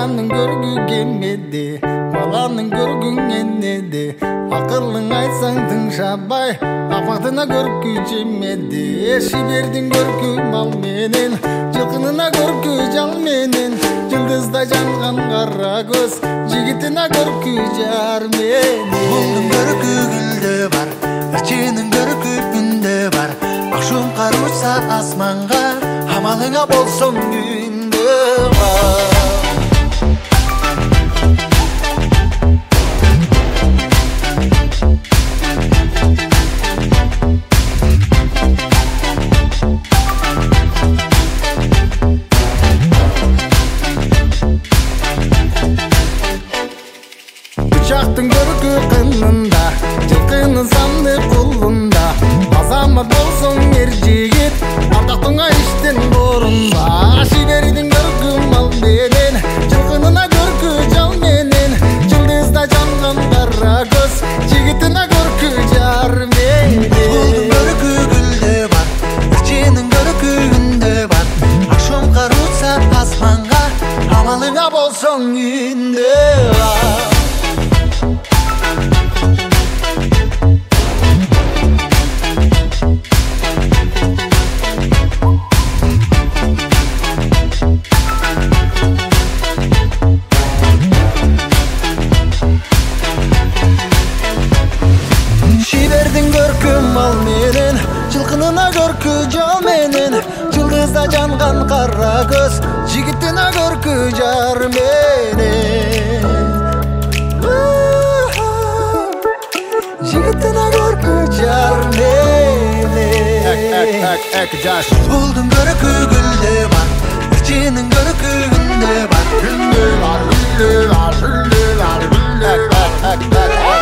жаранын көргү келмеди, баланын көргүң энеди. Акылың айтсаң тыңшабай, апактына көркү жемеди. Шибердин көркү мал менен, жылкынына көркү жал менен. Жылдызда жанган кара көз, жигитине көркү жар менен. Булдун көркү гүлдө бар, ичинин көркү күндө бар. Акшум каруса асманга, амалыңа болсоң күндө бар. Бычактын көркү кынында, жылкынын санды кулунда. Азамат болсоң ер жигит, ардактыңа иштен борунба. Шибердин көркү мал менен, жылкынына көркү жал менен. Жылдызда жанган кара көз, жигитине көркү жар менен. Булдун көркү гүлдө бар, ичинин көркү күндө бар. Акшум каруса асманга, амалыңа болсоң күндө бар. Шибердин көркү мал менен, жылкынына көркү жал менен. Жылдызда жанган кара көз, жигитине көркү жар менен. Жигитине көркү жар менен. Булдун көркү гүлдө бар, ичинин көркү күндө бар. Күндө бар, күндө бар, күндө бар, күндө бар.